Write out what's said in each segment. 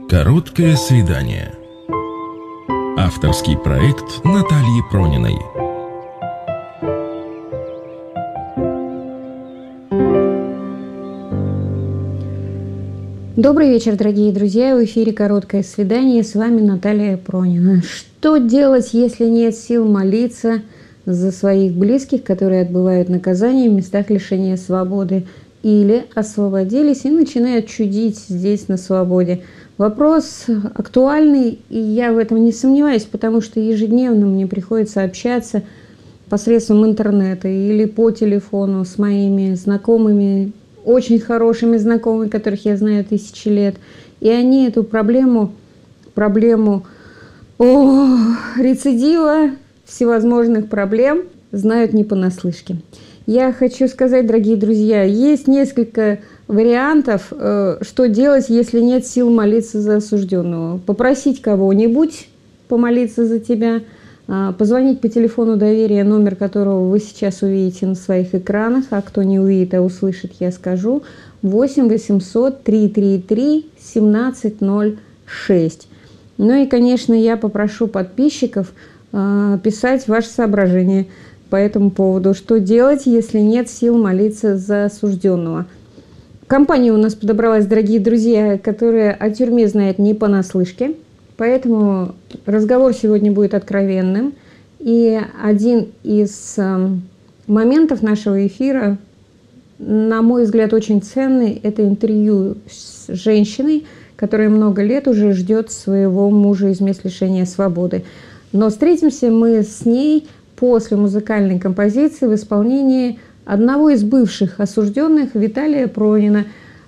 Короткое свидание. Авторский проект Натальи Прониной. Добрый вечер, дорогие друзья. В эфире «Короткое свидание». С вами Наталья Пронина. Что делать, если нет сил молиться за своих близких, которые отбывают наказание в местах лишения свободы или освободились и начинают чудить здесь на свободе? Вопрос актуальный, и я в этом не сомневаюсь, потому что ежедневно мне приходится общаться посредством интернета или по телефону с моими знакомыми, очень хорошими знакомыми, которых я знаю тысячи лет. И они эту проблему рецидива всевозможных проблем знают не понаслышке. Я хочу сказать, дорогие друзья, есть несколько вариантов, что делать, если нет сил молиться за осужденного. Попросить кого-нибудь помолиться за тебя, позвонить по телефону доверия, номер которого вы сейчас увидите на своих экранах, а кто не увидит, а услышит, я скажу, 8 800 333 1706. Ну и, конечно, я попрошу подписчиков писать ваши соображения по этому поводу. Что делать, если нет сил молиться за осужденного? Компания у нас подобралась, дорогие друзья, которая о тюрьме знает не понаслышке. Поэтому разговор сегодня будет откровенным. И один из моментов нашего эфира, на мой взгляд, очень ценный, это интервью с женщиной, которая много лет уже ждет своего мужа из мест лишения свободы. Но встретимся мы с ней после музыкальной композиции в исполнении одного из бывших осужденных, Виталия Пронина.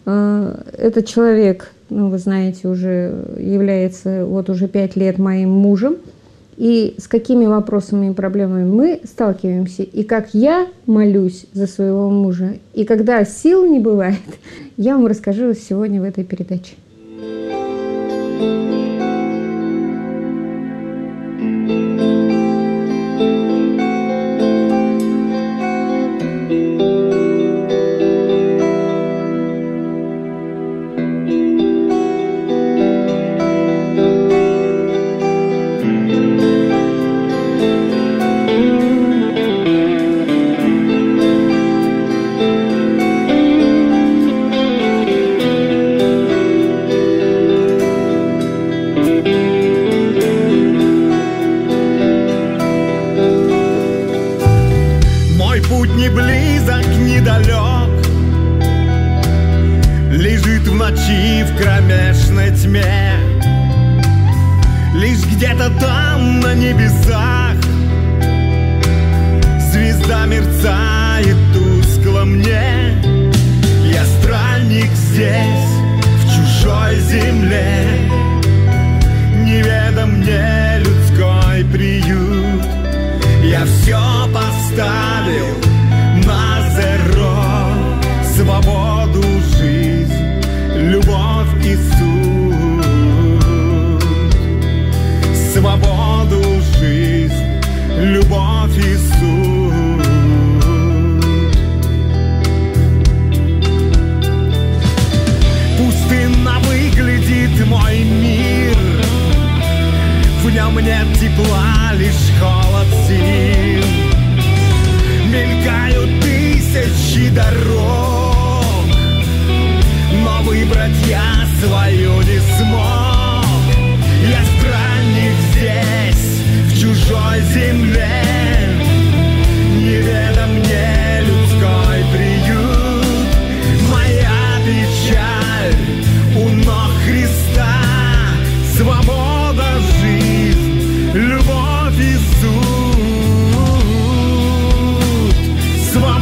Этот человек, вы знаете, уже является уже 5 лет моим мужем. И с какими вопросами и проблемами мы сталкиваемся, и как я молюсь за своего мужа, и когда сил не бывает, я вам расскажу сегодня в этой передаче.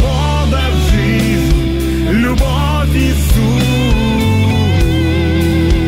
Свобода, жизнь, любовь, Иисус.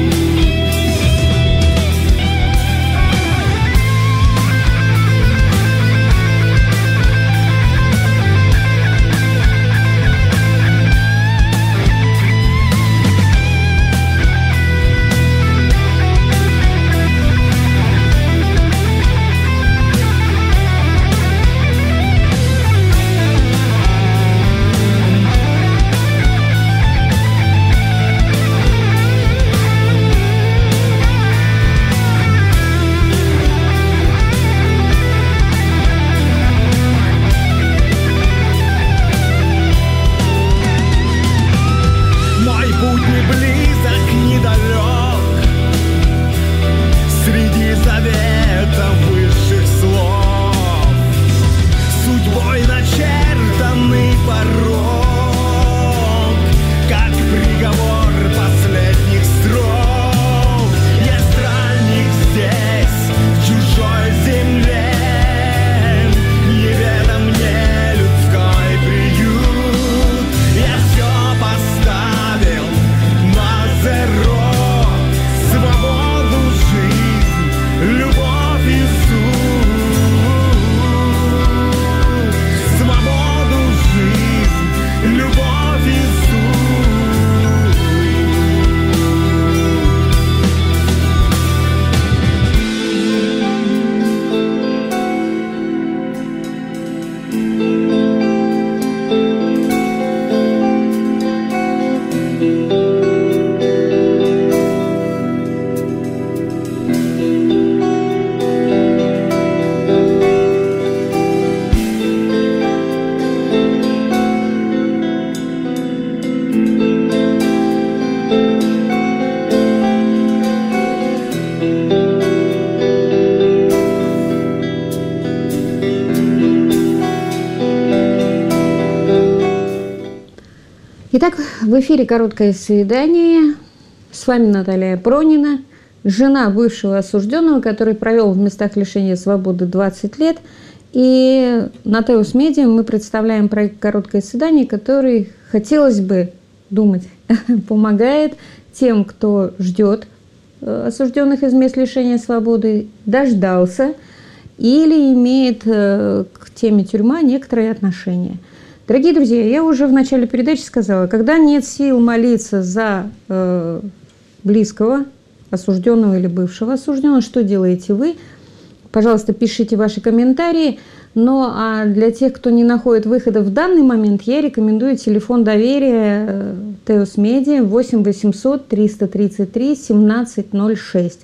Итак, в эфире «Короткое свидание». С вами Наталья Пронина, жена бывшего осужденного, который провел в местах лишения свободы 20 лет. И на Теос Медиа мы представляем проект «Короткое свидание», который, хотелось бы думать, помогает тем, кто ждет осужденных из мест лишения свободы, дождался или имеет к теме тюрьма некоторые отношения. Дорогие друзья, я уже в начале передачи сказала, когда нет сил молиться за близкого, осужденного или бывшего осужденного, что делаете вы? Пожалуйста, пишите ваши комментарии. Но а для тех, кто не находит выхода в данный момент, я рекомендую телефон доверия Теос Медиа 8 800 333 1706.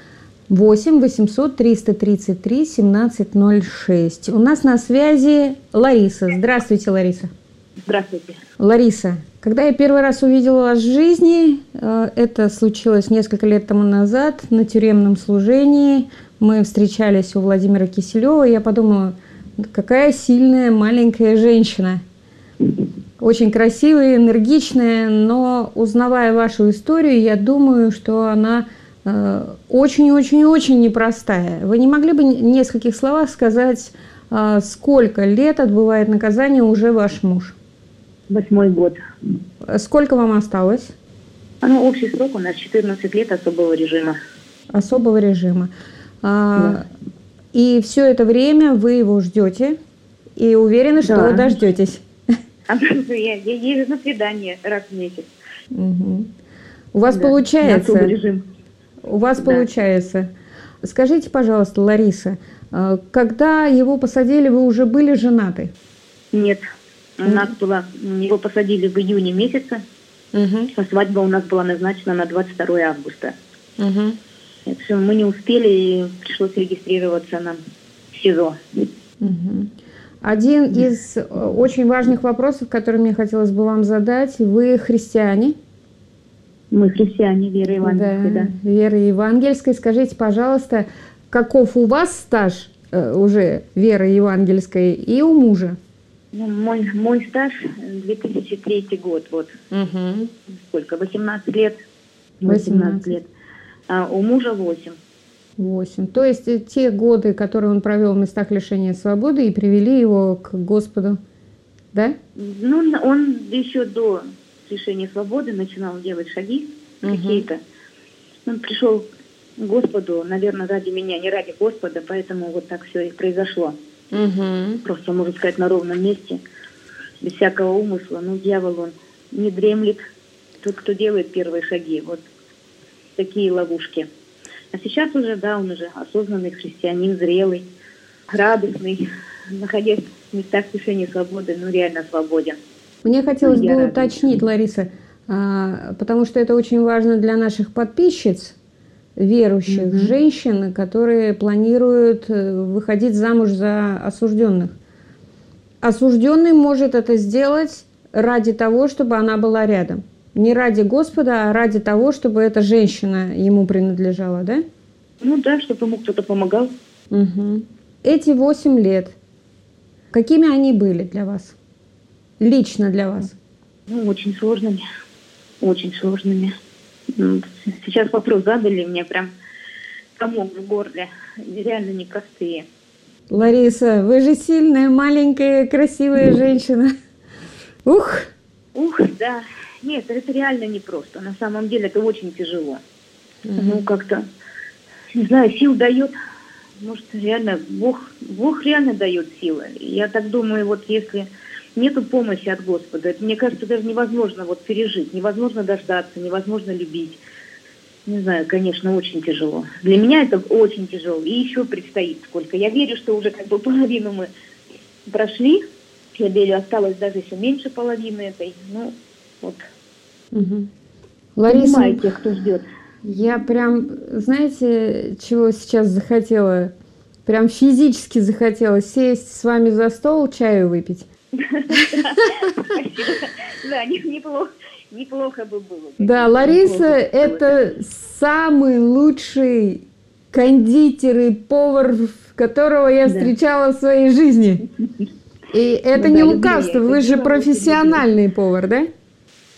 8 800 333 1706. У нас на связи Лариса. Здравствуйте, Лариса. Здравствуйте. Лариса, когда я первый раз увидела вас в жизни, это случилось несколько лет тому назад на тюремном служении. Мы встречались у Владимира Киселева, и я подумала, какая сильная маленькая женщина. Очень красивая, энергичная, но узнавая вашу историю, я думаю, что она очень-очень-очень непростая. Вы не могли бы в нескольких словах сказать, сколько лет отбывает наказание уже ваш муж? 8-й год. Сколько вам осталось? Общий срок у нас 14 лет особого режима. Особого режима. Да. И все это время вы его ждете и уверены, что вы дождетесь? Я езжу на свидание раз в месяц. Угу. У вас получается? Особый режим. У вас получается. Скажите, пожалуйста, Лариса, когда его посадили, вы уже были женаты? Нет. Его посадили в июне месяце, а свадьба у нас была назначена на 22 августа. В общем, мы не успели, и пришлось регистрироваться на СИЗО. Один из очень важных вопросов, который мне хотелось бы вам задать, вы христиане? Мы христиане, веры евангельской, да. Веры евангельской. Скажите, пожалуйста, каков у вас стаж уже веры евангельской и у мужа? Мой стаж 2003 год, вот. Сколько? 18 лет. 18 лет. А у мужа 8. 8. То есть те годы, которые он провел в местах лишения свободы, и привели его к Господу, да? Он еще до лишения свободы начинал делать шаги какие-то. Он пришел к Господу, наверное, ради меня, не ради Господа, поэтому вот так все и произошло. Просто, можно сказать, на ровном месте, без всякого умысла. Дьявол, он не дремлет. Тот, кто делает первые шаги, вот такие ловушки. А сейчас уже, он уже осознанный христианин, зрелый, радостный, находясь в местах лишения свободы, реально свободен. Мне хотелось бы уточнить, Лариса, потому что это очень важно для наших подписчиц, верующих женщин, которые планируют выходить замуж за осужденных. Осужденный может это сделать ради того, чтобы она была рядом. Не ради Господа, а ради того, чтобы эта женщина ему принадлежала, да? Чтобы ему кто-то помогал. Эти 8 лет, какими они были для вас? Лично для вас? Очень сложными. Очень сложными. Сейчас вопрос задали, мне прям комок в горле. Реально непростые. Лариса, вы же сильная, маленькая, красивая женщина. Ух, да. Нет, это реально непросто. На самом деле это очень тяжело. Как-то, не знаю, сил дает. Может, реально, Бог реально дает силы. Я так думаю, вот если нету помощи от Господа, это, мне кажется, даже невозможно пережить, невозможно дождаться, невозможно любить. Не знаю, конечно, очень тяжело. Для меня это очень тяжело. И еще предстоит сколько. Я верю, что уже половину мы прошли. Я верю, осталось даже еще меньше половины этой. Лариса, понимаю тех, кто ждет. Я прям, знаете, чего сейчас захотела? Прям физически захотела сесть с вами за стол, чаю выпить. Да, неплохо бы было. Да, Лариса – это самый лучший кондитер и повар, которого я встречала в своей жизни. И это не лукавство, вы же профессиональный повар, да?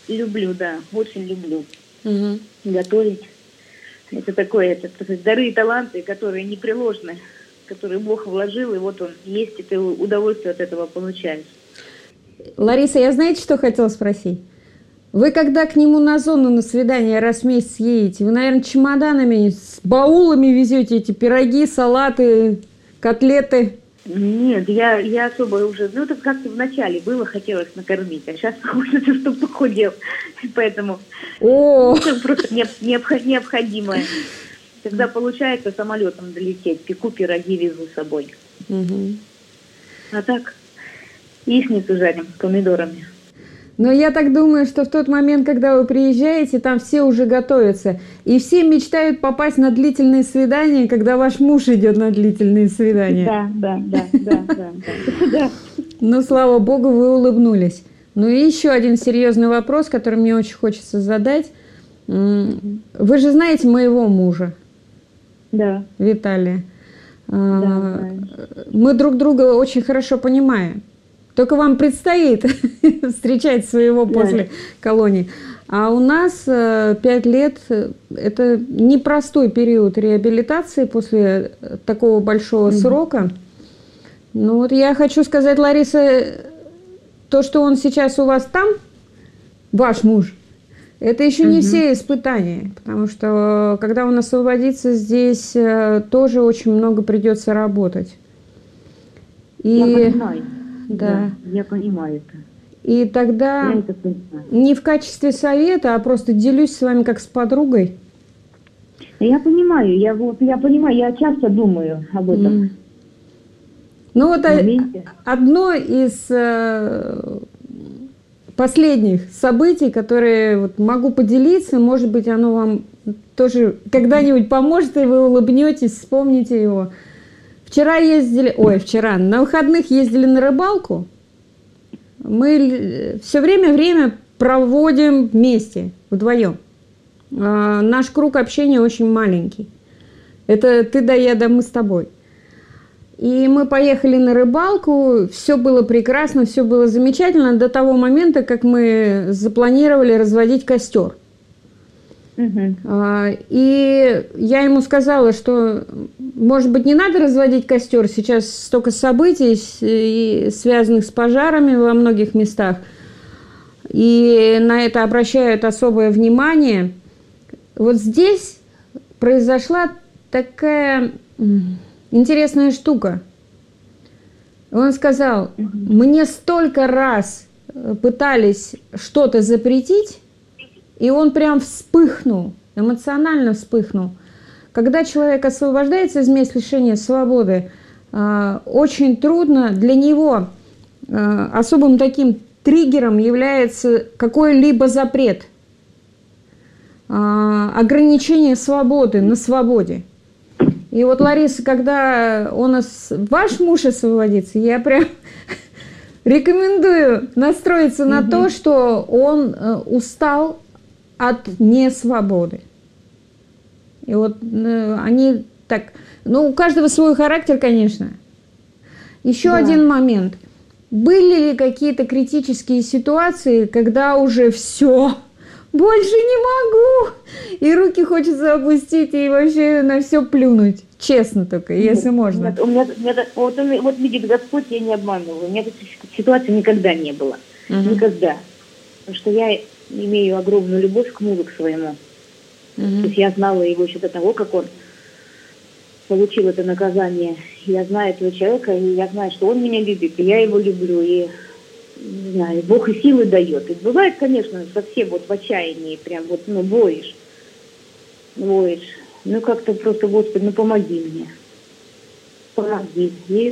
люблю, да, очень люблю Мгм. готовить. Это такое, это так сказать, дары и таланты, которые непреложны, которые Бог вложил, и вот он есть, и ты удовольствие от этого получаешь. Лариса, я знаете, что хотела спросить? Вы когда к нему на зону на свидание раз в месяц едете, вы, наверное, чемоданами, с баулами везете эти пироги, салаты, котлеты? Нет, я особо уже, ну, это как-то вначале было, хотелось накормить, а сейчас хочется, чтобы похудел, поэтому О, это просто необходимое. Когда получается самолетом долететь, пеку пироги, везу с собой. Мгм. А так, яичницу жарим с помидорами. Но я так думаю, что в тот момент, когда вы приезжаете, там все уже готовятся. И все мечтают попасть на длительные свидания, когда ваш муж идет на длительные свидания. Да. Ну, слава богу, вы улыбнулись. Ну и еще один серьезный вопрос, который мне очень хочется задать. Вы же знаете моего мужа, Да. Виталия. Да. Мы друг друга очень хорошо понимаем. Только вам предстоит встречать своего после колонии. А у нас 5 лет – это непростой период реабилитации после такого большого срока. Ну вот я хочу сказать, Лариса, то, что он сейчас у вас там, ваш муж, это еще не все испытания. Потому что когда он освободится, здесь тоже очень много придется работать. Я понимаю. Да. Я понимаю это. И тогда Я это понимаю. не в качестве совета, а просто делюсь с вами как с подругой. Я понимаю, я часто думаю об этом. Ну вот моменте. одно из последних событий, которые вот могу поделиться, может быть, оно вам тоже когда-нибудь поможет, и вы улыбнетесь, вспомните его. На выходных ездили на рыбалку. Мы все время проводим вместе, вдвоем. Наш круг общения очень маленький. Это ты да я, да мы с тобой. И мы поехали на рыбалку, все было прекрасно, все было замечательно до того момента, как мы запланировали разводить костер. И я ему сказала, что, может быть, не надо разводить костер, сейчас столько событий, связанных с пожарами во многих местах, и на это обращают особое внимание. Вот здесь произошла такая интересная штука. Он сказал, мне столько раз пытались что-то запретить, и он прям вспыхнул, эмоционально вспыхнул. Когда человек освобождается из мест лишения свободы, очень трудно для него, особым таким триггером является какой-либо запрет, ограничение свободы на свободе. И вот, Лариса, когда ваш муж освободится, я прям рекомендую настроиться на то, что он устал от несвободы. И вот они так... Ну, у каждого свой характер, конечно. Еще один момент. Были ли какие-то критические ситуации, когда уже все, больше не могу, и руки хочется опустить, и вообще на все плюнуть? Честно только, если можно. Вот видит Господь, я не обманываю. У меня таких ситуаций никогда не было. Никогда. Потому что я имею огромную любовь к мужу, к своему. То есть я знала его еще до того, как он получил это наказание. Я знаю этого человека, и я знаю, что он меня любит, и я его люблю, и не знаю, Бог и силы дает. И бывает, конечно, совсем вот в отчаянии, прям вот, воешь. Ну, как-то просто, Господи, помоги мне. Помоги. И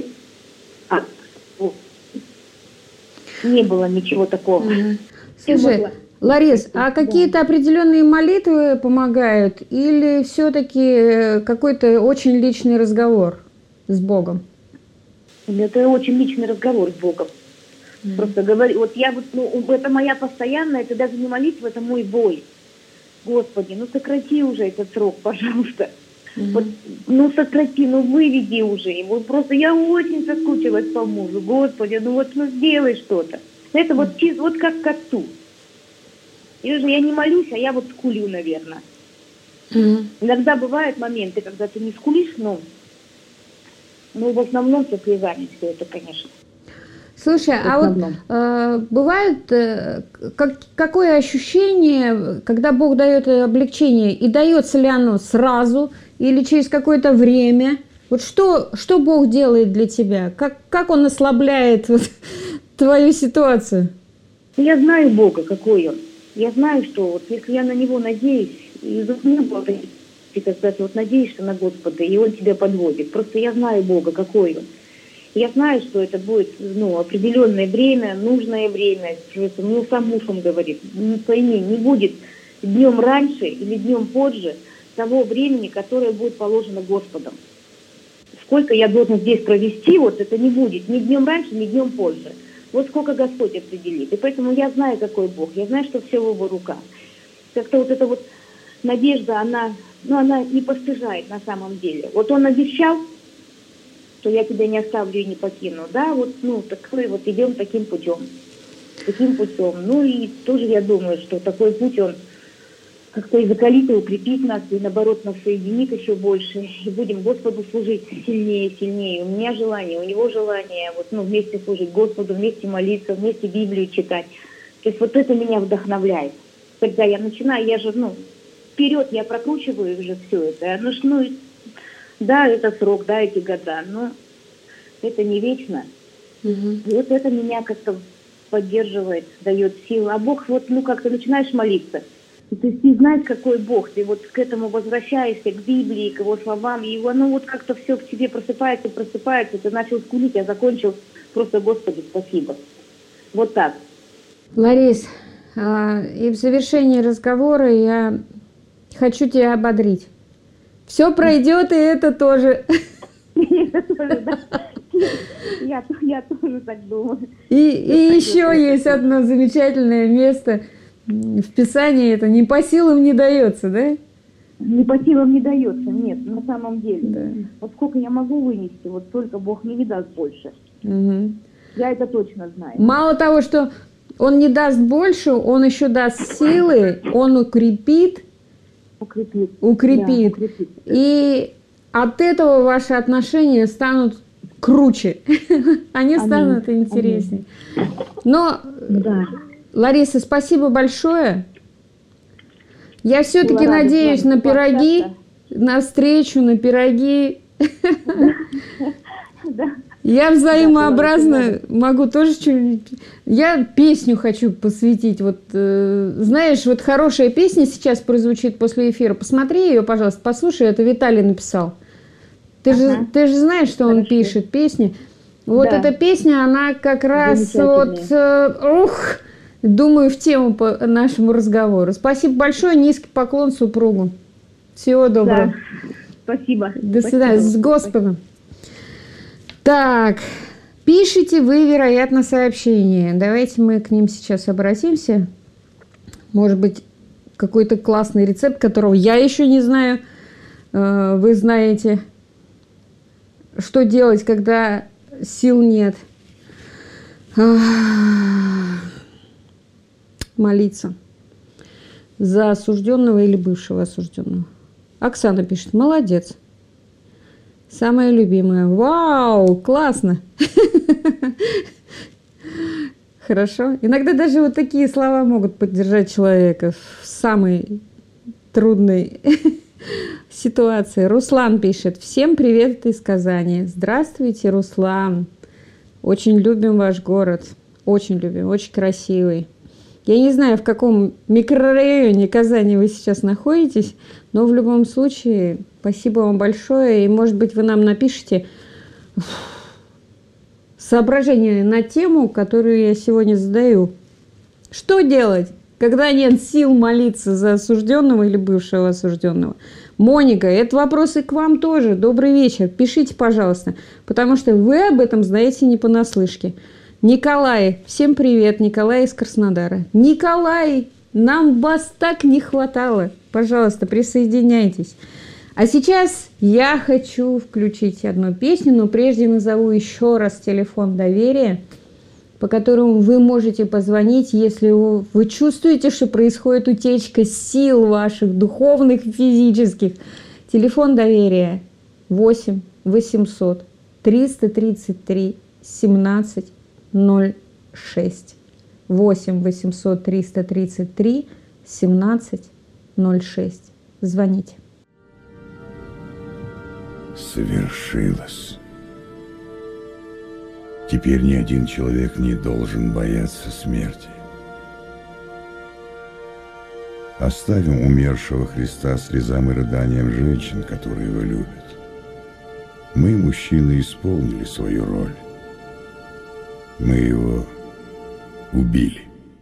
не было ничего такого. Слушай, Ларис, а какие-то определенные молитвы помогают или все-таки какой-то очень личный разговор с Богом? Это очень личный разговор с Богом. Просто говорю, это моя постоянная, это даже не молитва, это мой бой. Господи, сократи уже этот срок, пожалуйста. Сократи, выведи уже его. Просто я очень соскучилась по мужу. Господи, сделай что-то. Это чисто, как к отцу. Или же я не молюсь, а я вот скулю, наверное. Иногда бывают моменты, когда ты не скулишь, но в основном со слезами все это, конечно. Слушай, а вот бывает какое ощущение, когда Бог дает облегчение, и дается ли оно сразу или через какое-то время? Вот что Бог делает для тебя? Как Он ослабляет вот твою ситуацию? Я знаю Бога, какой Он. Я знаю, что вот если я на Него надеюсь, и не было ты, когда ты вот надеешься на Господа, и Он тебя подводит. Просто я знаю Бога, какой Он. Я знаю, что это будет определенное время, нужное время. Сам муж он говорит, пойми, не будет днем раньше или днем позже того времени, которое будет положено Господом. Сколько я должен здесь провести, вот это не будет ни днем раньше, ни днем позже. Вот сколько Господь определит. И поэтому я знаю, какой Бог. Я знаю, что все в Его руках. Как-то вот эта вот надежда, она не постыжает на самом деле. Вот Он обещал, что я тебя не оставлю и не покину. Да, вот, такой вот идем таким путем. Ну и тоже я думаю, что такой путь, он как-то и закалит, и укрепит нас, и наоборот нас соединит еще больше. И будем Господу служить сильнее. У меня желание, у него желание, вместе служить Господу, вместе молиться, вместе Библию читать. То есть вот это меня вдохновляет. Когда я начинаю, я же, вперед я прокручиваю уже все это. Да, это срок, да, эти года, но это не вечно. И вот это меня как-то поддерживает, дает силу. А Бог, как-то начинаешь молиться. То есть ты знаешь, какой Бог, ты вот к этому возвращаешься, к Библии, к Его словам, и оно как-то все в тебе просыпается, ты начал скулить, а закончил просто Господи, спасибо. Вот так. Ларис, и в завершении разговора я хочу тебя ободрить. Все пройдет, и это тоже. Это тоже, да. Я тоже так думаю. И еще есть одно замечательное место в Писании, это не по силам не дается, да? Не по силам не дается, нет, на самом деле. Да. Вот сколько я могу вынести, вот столько Бог мне не даст больше. Я это точно знаю. Мало того, что Он не даст больше, Он еще даст силы, Он укрепит. Да, и от этого ваши отношения станут круче. Они станут интереснее. Но, Лариса, спасибо большое. Я все-таки надеюсь на пироги, на встречу, на пироги. Я взаимообразно могу тоже что-нибудь... Я песню хочу посвятить. Вот, знаешь, вот хорошая песня сейчас прозвучит после эфира. Посмотри ее, пожалуйста, послушай. Это Виталий написал. Ты же знаешь, что он пишет песни. Вот эта песня, она как раз думаю, в тему по нашему разговору. Спасибо большое. Низкий поклон супругу. Всего доброго. Да. Спасибо. До свидания. С Господом. Так, пишите вы, вероятно, сообщения. Давайте мы к ним сейчас обратимся. Может быть, какой-то классный рецепт, которого я еще не знаю. Вы знаете, что делать, когда сил нет. Молиться за осужденного или бывшего осужденного. Оксана пишет: молодец. Самая любимая. Вау, классно. Хорошо. Иногда даже вот такие слова могут поддержать человека в самой трудной ситуации. Руслан пишет: всем привет из Казани. Здравствуйте, Руслан. Очень любим ваш город. Очень любим. Очень красивый. Я не знаю, в каком микрорайоне Казани вы сейчас находитесь, но в любом случае спасибо вам большое. И, может быть, вы нам напишите соображения на тему, которую я сегодня задаю. Что делать, когда нет сил молиться за осужденного или бывшего осужденного? Моника, это вопрос и к вам тоже. Добрый вечер. Пишите, пожалуйста, потому что вы об этом знаете не понаслышке. Николай, всем привет, Николай из Краснодара. Николай, нам вас так не хватало. Пожалуйста, присоединяйтесь. А сейчас я хочу включить одну песню, но прежде назову еще раз телефон доверия. по которому вы можете позвонить, если вы чувствуете, что происходит утечка сил ваших, духовных и физических. Телефон доверия 8 800 333 17 06. 8 800 333 17 06. Звоните. Совершилось. Теперь ни один человек не должен бояться смерти. Оставим умершего Христа слезам и рыданиям женщин, которые его любят. Мы, мужчины, исполнили свою роль. Мы его убили.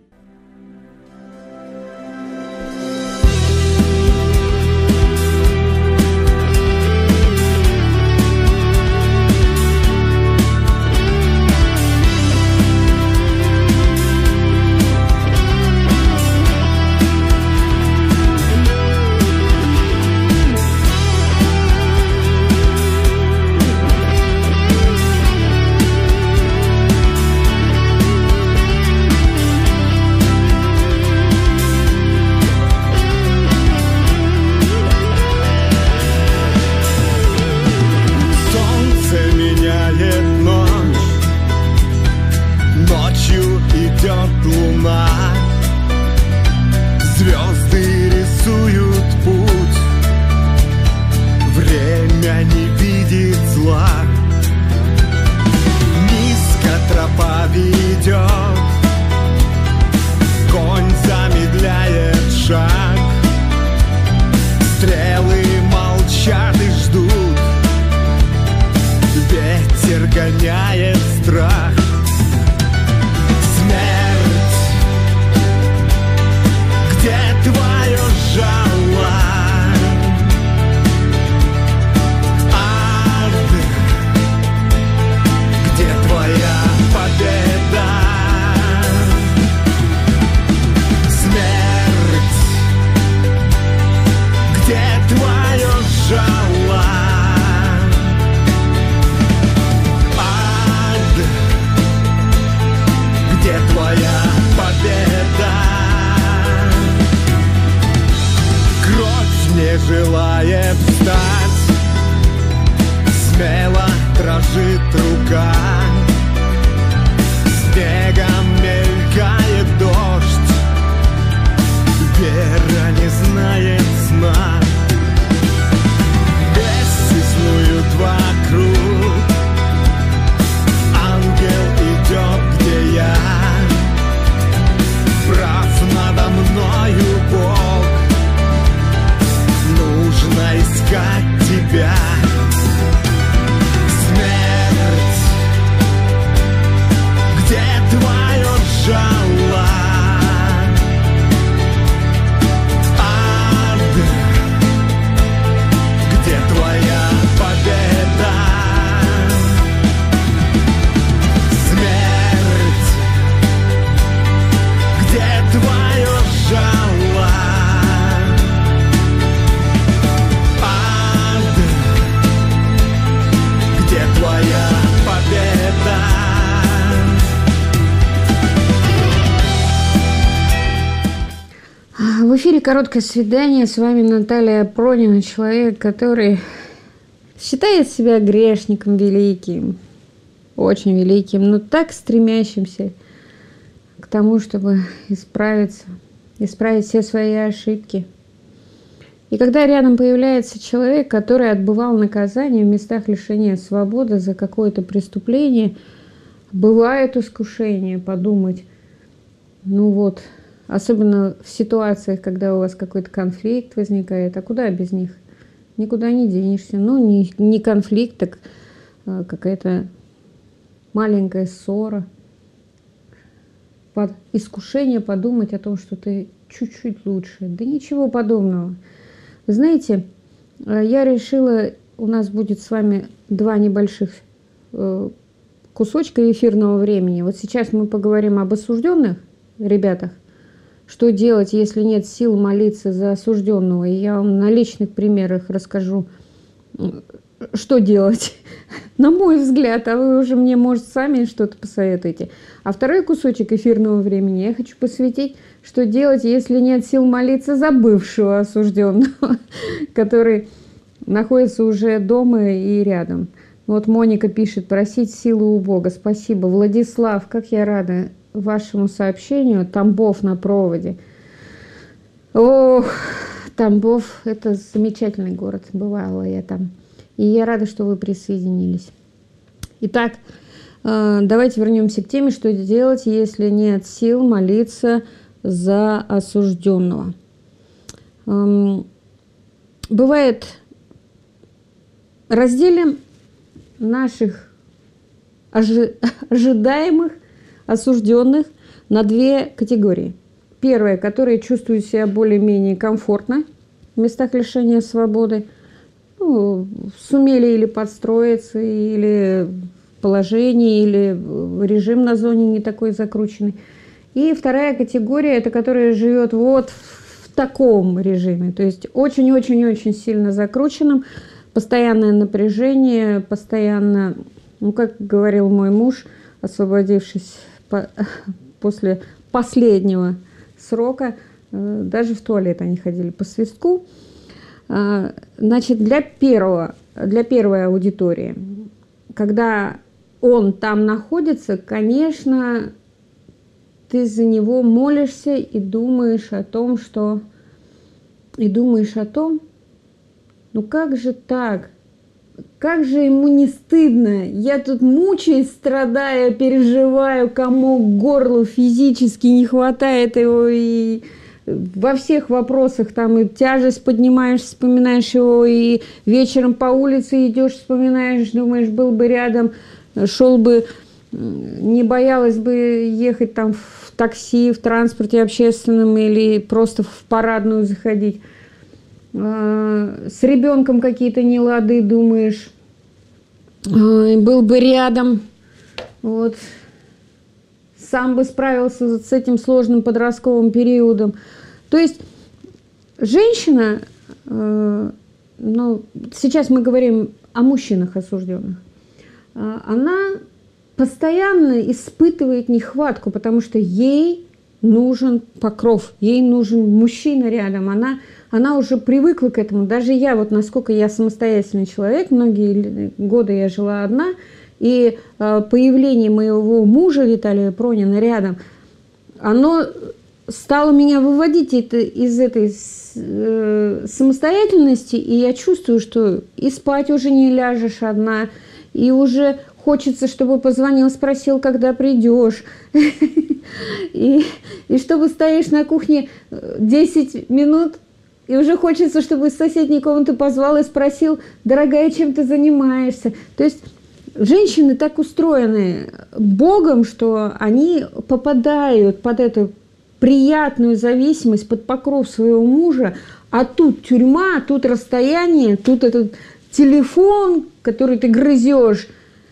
Желает встать, смело дрожит рука, снегом мелькает дождь, вера не знает сна. Бесы снуют вокруг, ангел идет, где я, прав надо мною Бог. Нужно искать тебя, смерть, где твое жало, ад, где твоя победа, смерть, где твое жало. Твоя победа. В эфире «Короткое свидание». С вами Наталья Пронина, человек, который считает себя грешником великим, очень великим, но так стремящимся к тому, чтобы исправить все свои ошибки. И когда рядом появляется человек, который отбывал наказание в местах лишения свободы за какое-то преступление, бывает искушение подумать, ну вот, особенно в ситуациях, когда у вас какой-то конфликт возникает, а куда без них? Никуда не денешься. Ну, не конфликт, так какая-то маленькая ссора. Под искушение подумать о том, что ты чуть-чуть лучше. Да ничего подобного. Вы знаете, я решила, у нас будет с вами 2 небольших кусочка эфирного времени. Вот сейчас мы поговорим об осужденных ребятах. Что делать, если нет сил молиться за осужденного? И я вам на личных примерах расскажу, что делать, на мой взгляд, а вы уже мне, может, сами что-то посоветуете. А второй кусочек эфирного времени я хочу посвятить, что делать, если нет сил молиться за бывшего осужденного, который находится уже дома и рядом. Вот Моника пишет: просить силу у Бога. Спасибо. Владислав, как я рада вашему сообщению. Тамбов на проводе. Ох, Тамбов – это замечательный город. Бывала я там. И я рада, что вы присоединились. Итак, давайте вернемся к теме, что делать, если нет сил молиться за осужденного. Бывает, разделим наших ожидаемых осужденных на две категории. Первая, которые чувствуют себя более-менее комфортно в местах лишения свободы, сумели или подстроиться, или в положении, или режим на зоне не такой закрученный. И вторая категория, это которая живет вот в таком режиме, то есть очень-очень-очень сильно закрученным, постоянное напряжение, постоянно, как говорил мой муж, освободившись после последнего срока, даже в туалет они ходили по свистку. Значит, для первой аудитории, когда он там находится, конечно, ты за него молишься и думаешь о том, ну как же так? Как же ему не стыдно? Я тут мучаюсь, страдаю, переживаю, комок горло, физически не хватает его, и во всех вопросах там и тяжесть поднимаешь, вспоминаешь его, и вечером по улице идешь, вспоминаешь, думаешь, был бы рядом, шел бы, не боялась бы ехать там в такси, в транспорте общественном или просто в парадную заходить. С ребенком какие-то нелады, думаешь, был бы рядом, вот, сам бы справился с этим сложным подростковым периодом. То есть женщина, сейчас мы говорим о мужчинах осужденных, она постоянно испытывает нехватку, потому что ей нужен покров, ей нужен мужчина рядом, она уже привыкла к этому. Даже я, вот насколько я самостоятельный человек, многие годы я жила одна, и появление моего мужа Виталия Пронина рядом, оно стало меня выводить из этой самостоятельности, и я чувствую, что и спать уже не ляжешь одна, и уже хочется, чтобы позвонил, спросил, когда придешь, и чтобы стоишь на кухне 10 минут, и уже хочется, чтобы из соседней комнаты позвал и спросил: дорогая, чем ты занимаешься? То есть женщины так устроены Богом, что они попадают под эту приятную зависимость, под покров своего мужа, а тут тюрьма, тут расстояние, тут этот телефон, который ты грызешь,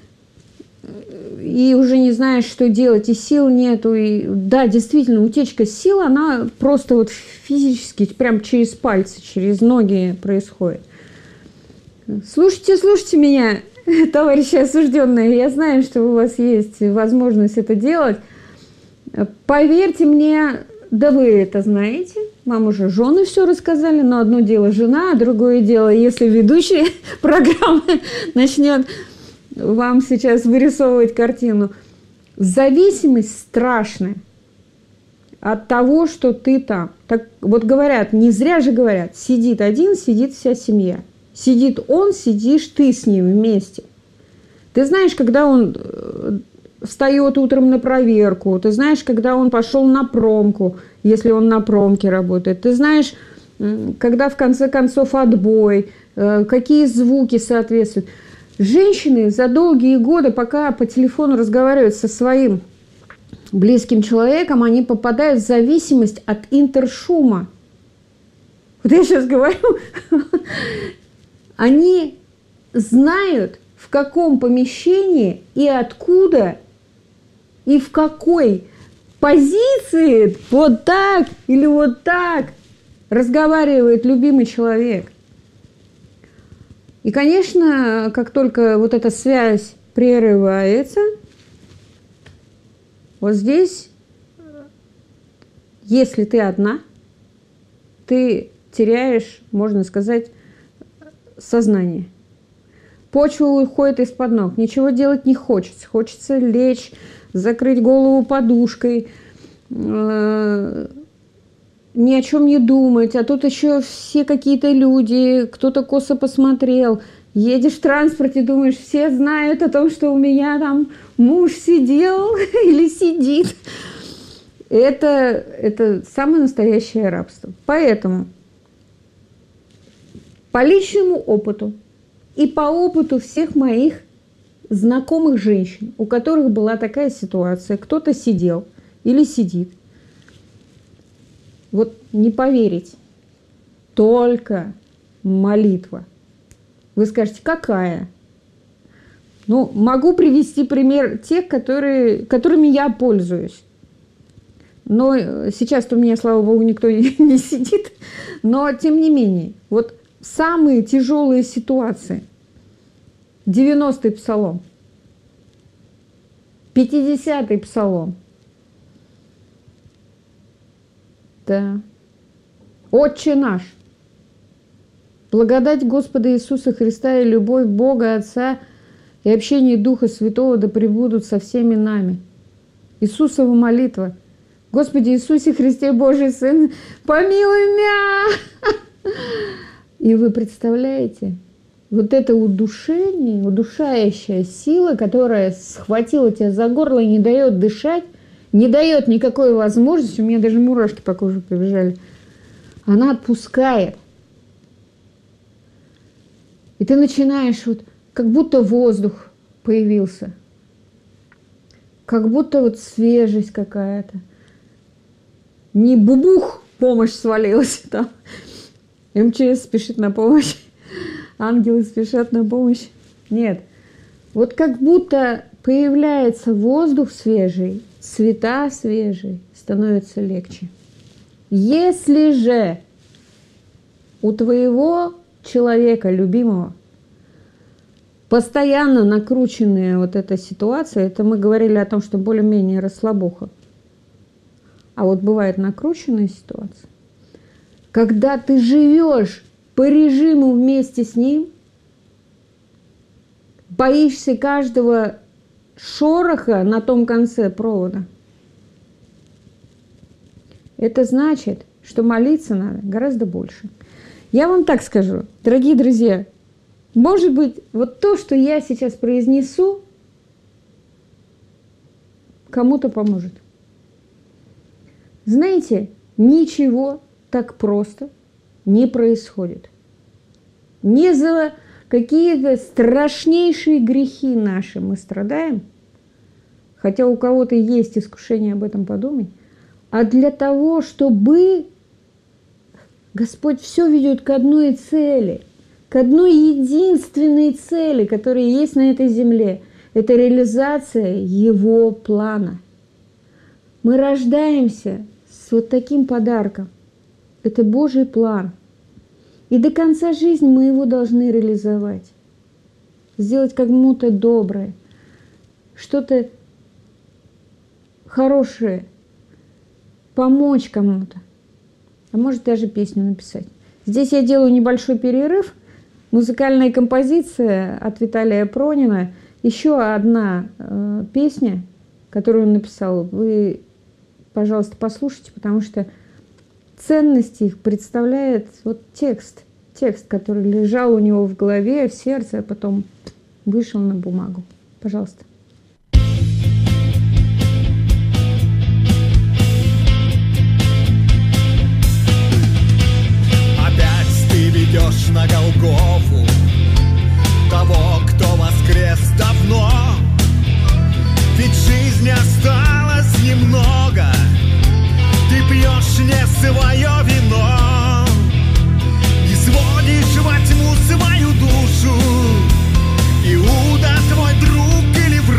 и уже не знаешь, что делать, и сил нету. И, да, действительно, утечка сил, она просто вот физически, прям через пальцы, через ноги происходит. Слушайте меня, товарищи осужденные, я знаю, что у вас есть возможность это делать. Поверьте мне, да вы это знаете, вам уже жены все рассказали, но одно дело жена, а другое дело, если ведущий программы начнет вам сейчас вырисовывать картину. Зависимость страшная от того, что ты там. Так вот говорят, не зря же говорят, сидит один, сидит вся семья. Сидит он, сидишь ты с ним вместе. Ты знаешь, когда он встает утром на проверку, ты знаешь, когда он пошел на промку, если он на промке работает, ты знаешь, когда в конце концов отбой, какие звуки соответствуют. Женщины за долгие годы, пока по телефону разговаривают со своим близким человеком, они попадают в зависимость от интершума. Вот я сейчас говорю, они знают, в каком помещении и откуда, и в какой позиции вот так или вот так разговаривает любимый человек. И, конечно, как только вот эта связь прерывается, вот здесь, если ты одна, ты теряешь, можно сказать, сознание. Почва уходит из-под ног, ничего делать не хочется. Хочется лечь, закрыть голову подушкой, ни о чем не думать. А тут еще все какие-то люди, кто-то косо посмотрел. Едешь в транспорте, думаешь, все знают о том, что у меня там муж сидел или сидит. Это самое настоящее рабство. Поэтому по личному опыту и по опыту всех моих знакомых женщин, у которых была такая ситуация, кто-то сидел или сидит, вот не поверите, только молитва. Вы скажете, какая? Ну, могу привести пример тех, которыми я пользуюсь. Но сейчас-то у меня, слава богу, никто не сидит. Но, тем не менее, вот самые тяжелые ситуации. 90-й псалом. 50-й псалом. Да. Отче наш. Благодать Господа Иисуса Христа и любовь Бога Отца и общение Духа Святого да пребудут со всеми нами. Иисусова молитва. Господи Иисусе Христе Божий Сын, помилуй меня! И вы представляете, вот это удушение, удушающая сила, которая схватила тебя за горло и не дает дышать, не дает никакой возможности, у меня даже мурашки по коже побежали, она отпускает. И ты начинаешь, вот, как будто воздух появился, как будто вот свежесть какая-то. Не бубух, помощь свалилась там. МЧС спешит на помощь, ангелы спешат на помощь. Нет, вот как будто появляется воздух свежий, цвета свежие, становится легче. Если же у твоего человека, любимого, постоянно накрученная вот эта ситуация, это мы говорили о том, что более-менее расслабуха, а вот бывает накрученная ситуация, когда ты живешь по режиму вместе с ним, боишься каждого шороха на том конце провода, это значит, что молиться надо гораздо больше. Я вам так скажу, дорогие друзья, может быть, вот то, что я сейчас произнесу, кому-то поможет. Знаете, ничего так просто не происходит. Не за какие-то страшнейшие грехи наши мы страдаем, хотя у кого-то есть искушение об этом подумать, а для того, чтобы Господь все ведет к одной цели, к одной единственной цели, которая есть на этой земле. Это реализация Его плана. Мы рождаемся с вот таким подарком. Это Божий план. И до конца жизни мы его должны реализовать. Сделать кому-то доброе, что-то хорошее, помочь кому-то. А может даже песню написать. Здесь я делаю небольшой перерыв. Музыкальная композиция от Виталия Пронина. Еще одна песня, которую он написал. Вы, пожалуйста, послушайте, потому что ценность их представляет вот текст. Текст, который лежал у него в голове, в сердце, а потом вышел на бумагу. Пожалуйста. Ведешь на Голгофу того, кто воскрес давно. Ведь жизни осталось немного, ты пьешь не свое вино и сводишь во тьму свою душу. Иуда твой друг или враг?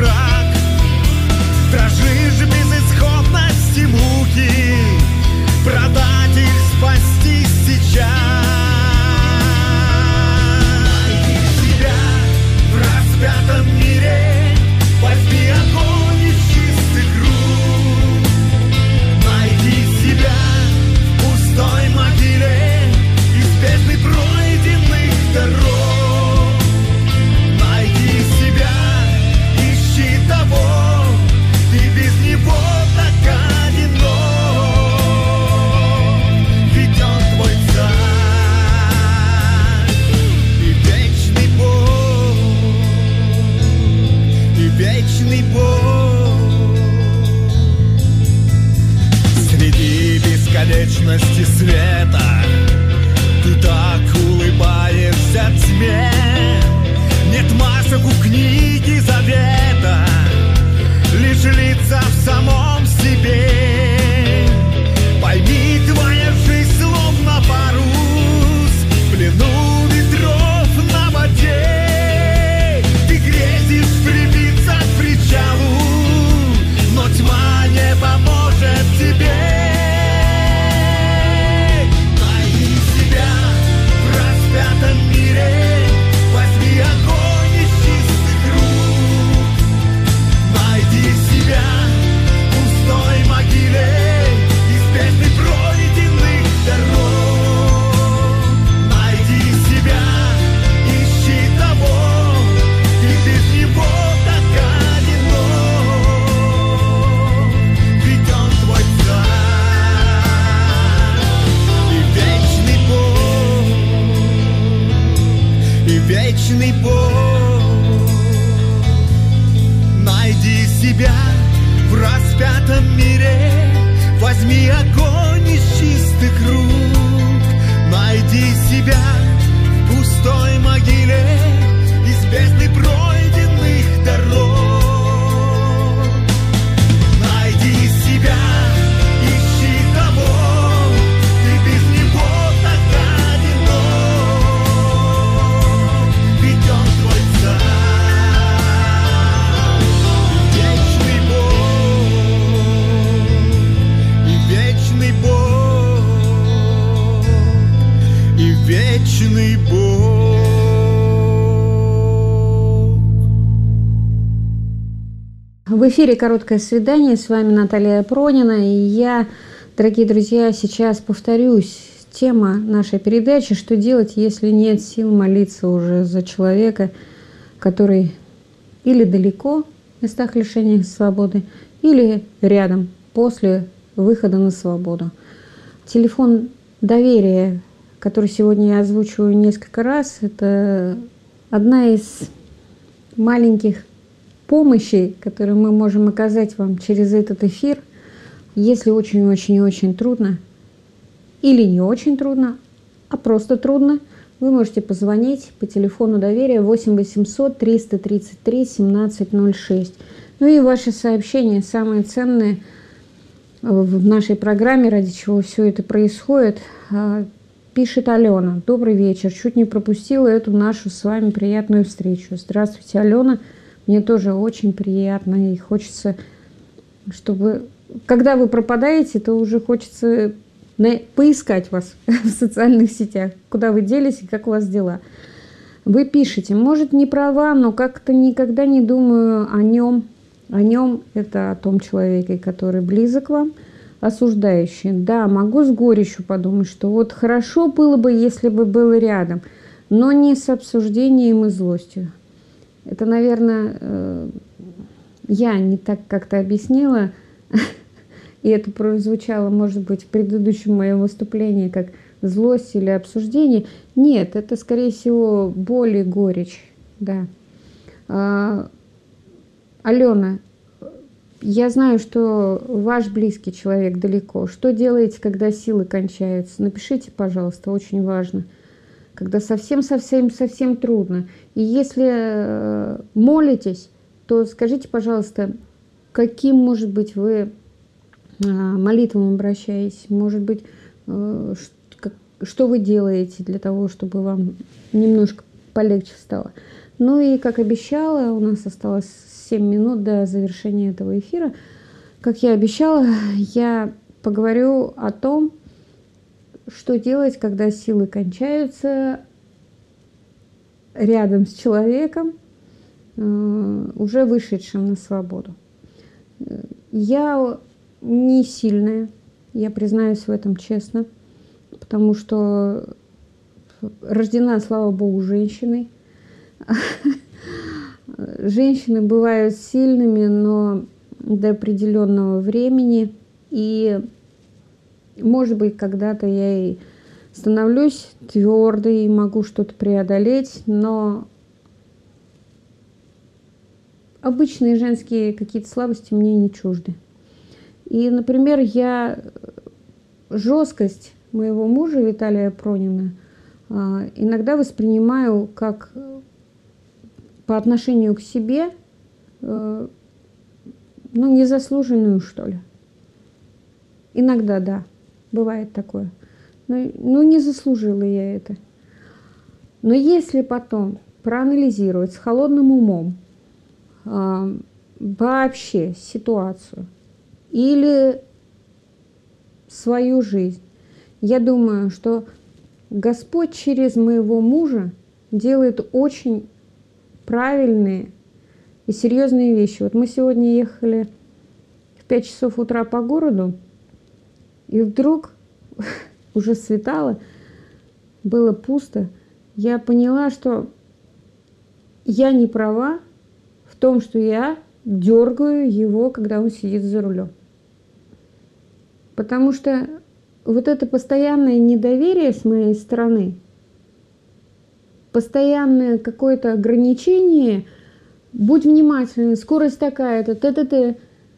и вечный Бог. Найди себя в распятом мире, возьми огонь из чистых рук. Найди себя в пустой могиле из бездны пройденных дорог. Найди себя, ищи того, ты без него так одинок, ведь он твой царь, вечный Бог, и вечный Бог, и вечный Бог. В эфире «Короткое свидание», с вами Наталья Пронина, и я, дорогие друзья, сейчас повторюсь. Тема нашей передачи: что делать, если нет сил молиться уже за человека, который или далеко в местах лишения свободы, или рядом, после выхода на свободу. Телефон доверия, который сегодня я озвучиваю несколько раз, это одна из маленьких помощи, которую мы можем оказать вам через этот эфир, если очень-очень-очень трудно, или не очень трудно, а просто трудно, вы можете позвонить по телефону доверия 8 800 333 1706. Ну и ваши сообщения самые ценные в нашей программе, ради чего все это происходит. Пишет Алена: добрый вечер, чуть не пропустила эту нашу с вами приятную встречу. Здравствуйте, Алена. Мне тоже очень приятно, и хочется, чтобы, когда вы пропадаете, то уже хочется поискать вас в социальных сетях, куда вы делись и как у вас дела. Вы пишете: может, не права, но как-то никогда не думаю о нем. О нем — это о том человеке, который близок вам, осуждающий. Да, могу с горечью подумать, что вот хорошо было бы, если бы был рядом, но не с обсуждением и злостью. Это, наверное, я не так как-то объяснила, и это прозвучало, может быть, в предыдущем моем выступлении как злость или обсуждение. Нет, это, скорее всего, боль и горечь. Да. Алена, я знаю, что ваш близкий человек далеко. Что делаете, когда силы кончаются? Напишите, пожалуйста, очень важно. Когда совсем трудно. И если молитесь, то скажите, пожалуйста, каким, может быть, вы молитвам обращаетесь? Может быть, что вы делаете для того, чтобы вам немножко полегче стало? Ну и, как обещала, у нас осталось 7 минут до завершения этого эфира. Как я обещала, я поговорю о том, что делать, когда силы кончаются рядом с человеком, уже вышедшим на свободу. Я не сильная, я признаюсь в этом честно, потому что рождена, слава богу, женщиной. Женщины бывают сильными, но до определенного времени. И, может быть, когда-то я и становлюсь твердой и могу что-то преодолеть, но обычные женские какие-то слабости мне не чужды. И, например, я жесткость моего мужа Виталия Пронина иногда воспринимаю как по отношению к себе, незаслуженную, что ли. Иногда, да, бывает такое. Но не заслужила я это. Но если потом проанализировать с холодным умом вообще ситуацию или свою жизнь, я думаю, что Господь через моего мужа делает очень правильные и серьезные вещи. Вот мы сегодня ехали в 5 часов утра по городу, и вдруг уже светало, было пусто. Я поняла, что я не права в том, что я дергаю его, когда он сидит за рулем. Потому что вот это постоянное недоверие с моей стороны, постоянное какое-то ограничение, будь внимательный, скорость такая-то, т-т-т,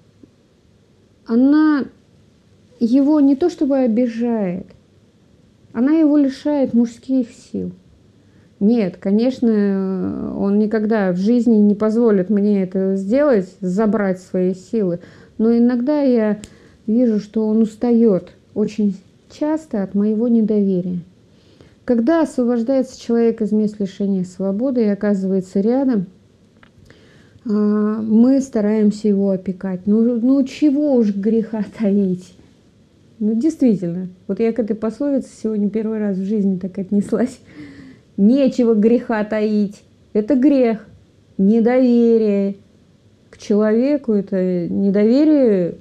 она его не то чтобы обижает, она его лишает мужских сил. Нет, конечно, он никогда в жизни не позволит мне это сделать, забрать свои силы. Но иногда я вижу, что он устает очень часто от моего недоверия. Когда освобождается человек из мест лишения свободы и оказывается рядом, мы стараемся его опекать. Ну чего уж греха таить? Ну действительно, вот я к этой пословице сегодня первый раз в жизни так отнеслась. Нечего греха таить. Это грех. Недоверие к человеку, это недоверие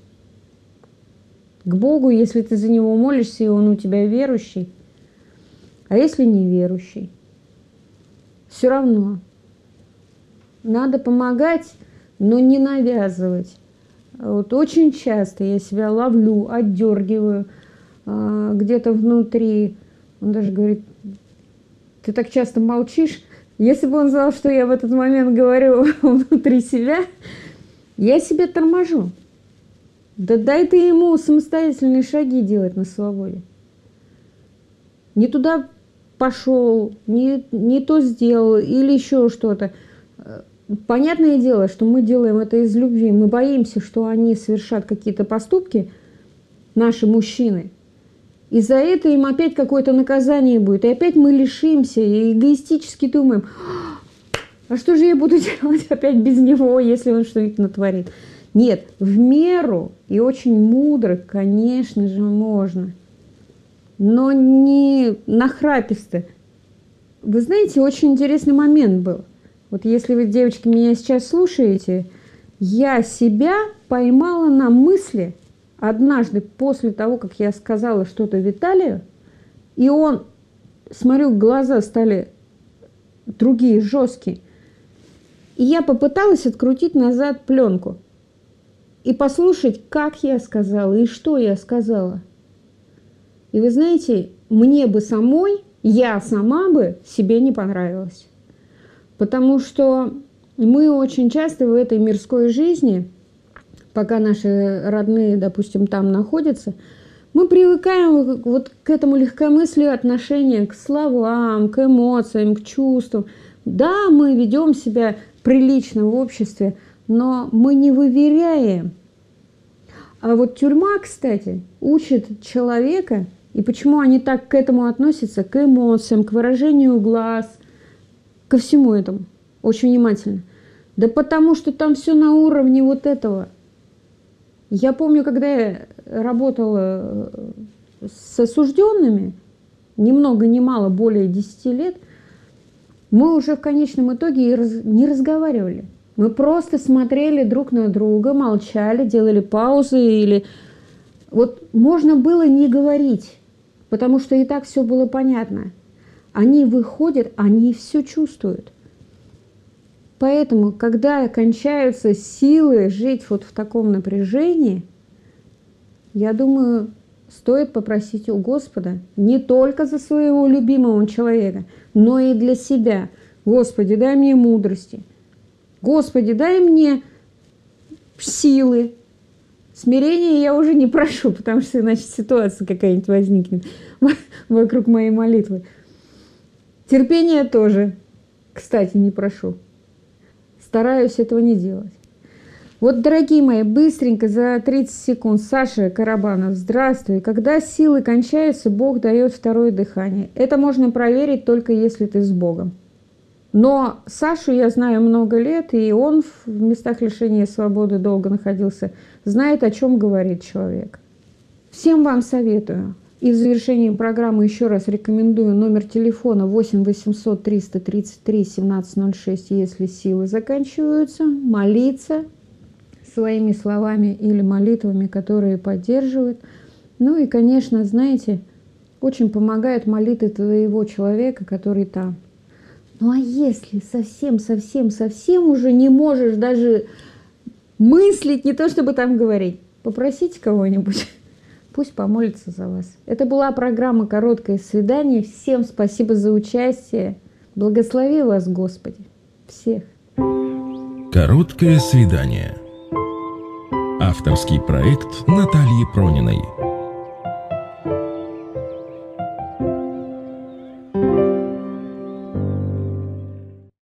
к Богу, если ты за него молишься, и он у тебя верующий. А если не верующий? Все равно. Надо помогать, но не навязывать. Вот очень часто я себя ловлю, отдергиваю где-то внутри. Он даже говорит: ты так часто молчишь. Если бы он знал, что я в этот момент говорю внутри себя, я себя торможу. Да дай ты ему самостоятельные шаги делать на свободе. Не туда пошел, не то сделал или еще что-то. Понятное дело, что мы делаем это из любви. Мы боимся, что они совершат какие-то поступки, наши мужчины. И за это им опять какое-то наказание будет. И опять мы лишимся и эгоистически думаем: а что же я буду делать опять без него, если он что-нибудь натворит? Нет, в меру и очень мудро, конечно же, можно. Но не нахраписто. Вы знаете, очень интересный момент был. Вот если вы, девочки, меня сейчас слушаете, я себя поймала на мысли однажды после того, как я сказала что-то Виталию, и он, смотрю, глаза стали другие, жесткие. И я попыталась открутить назад пленку и послушать, как я сказала и что я сказала. И вы знаете, мне бы самой, я сама бы себе не понравилась. Потому что мы очень часто в этой мирской жизни, пока наши родные, допустим, там находятся, мы привыкаем вот к этому легкомыслию отношения к словам, к эмоциям, к чувствам. Да, мы ведем себя прилично в обществе, но мы не выверяем. А вот тюрьма, кстати, учит человека, и почему они так к этому относятся, к эмоциям, к выражению глаз, ко всему этому, очень внимательно. Да потому что там все на уровне вот этого. Я помню, когда я работала с осужденными, ни много ни мало, более 10 лет, мы уже в конечном итоге не разговаривали. Мы просто смотрели друг на друга, молчали, делали паузы. Или вот можно было не говорить, потому что и так все было понятно. Они выходят, они все чувствуют. Поэтому, когда кончаются силы жить вот в таком напряжении, я думаю, стоит попросить у Господа не только за своего любимого человека, но и для себя. Господи, дай мне мудрости. Господи, дай мне силы. Смирения я уже не прошу, потому что иначе ситуация какая-нибудь возникнет вокруг моей молитвы. Терпения тоже, кстати, не прошу. Стараюсь этого не делать. Вот, дорогие мои, быстренько за 30 секунд. Саша Карабанов, здравствуй. Когда силы кончаются, Бог дает второе дыхание. Это можно проверить только если ты с Богом. Но Сашу я знаю много лет, и он в местах лишения свободы долго находился. Знает, о чем говорит человек. Всем вам советую. И в завершении программы еще раз рекомендую номер телефона 8 800 333 1706, если силы заканчиваются, молиться своими словами или молитвами, которые поддерживают. Ну и, конечно, знаете, очень помогает молитвы твоего человека, который там. Ну а если совсем уже не можешь даже мыслить, не то чтобы там говорить, попросите кого-нибудь. Пусть помолится за вас. Это была программа «Короткое свидание». Всем спасибо за участие. Благослови вас, Господи, всех. Короткое свидание. Авторский проект Натальи Прониной.